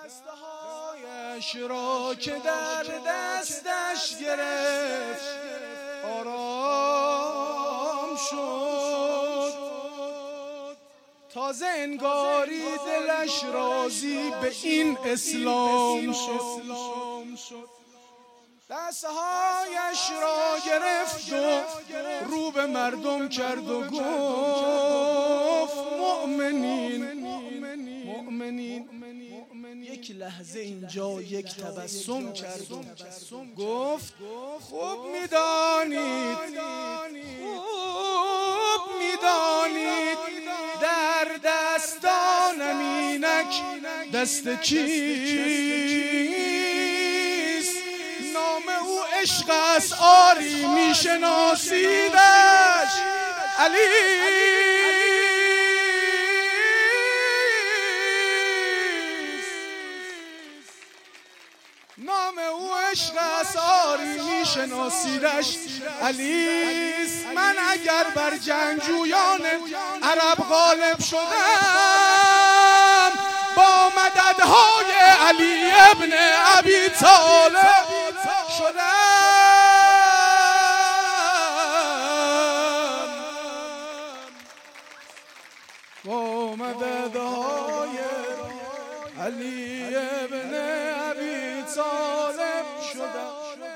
دستهایش را که در دستش گرفت آرام شد، تازه انگاری دلش راضی به این اسلام شد. دستهایش را گرفت و رو به مردم کرد و گفت مؤمنین. یک لحظه اینجا یک تبسم کرد و گفت خوب میدانید در دستانم اینک دست کیست؟ نام او عشق است آری میشناسیدش علی. نام او عشق است آری میشناسیدش علیست. من اگر بر جنگجویان عرب غالب شدم با مددهای علی ابن ابی طالب شدم، با مددهای علی ابن ابی طالب شدم.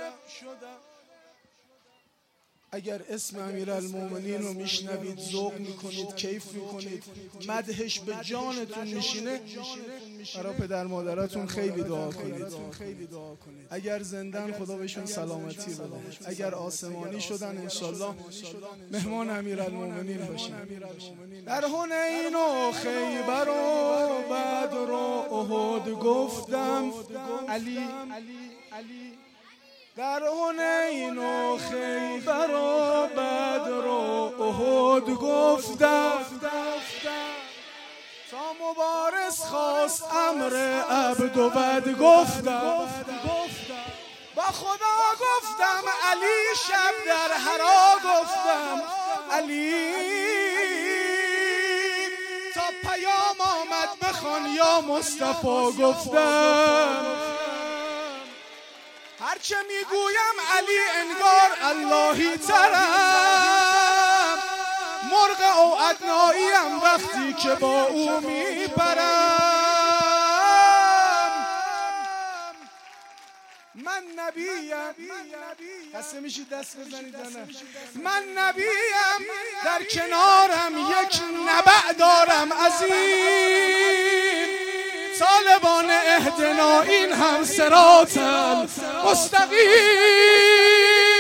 اگر اسم امیرالمومنین رو میشنوید ذوق میکنید، کیف میکنید، مدحش به جانتون میشینه، برای پدر مادراتون خیلی دعا کنید. اگر زندن خدا بهشون سلامتی بده، اگر آسمانی شدن انشالله مهمان امیرالمومنین باشین. در حنین و خیبر و بدر و احد گفتم علی، در حنین و خیبر و بدر و احد گفتم، تا مبارز خواست امر عبد و بد گفتم، با خدا گفتم علی، شب در حرا گفتم علی، تا پیام آمد بخوان یا مصطفی گفتم. هرچه میگویم علی انگار اللهی ترم، مرغ او ادناییم وقتی که با او میپرم. من نبیم، دسته میشید دست بزنید نه، من نبیم در کنارم یک نبع دارم عظیم، طالبان اهدنا این هم صراط المستقیم.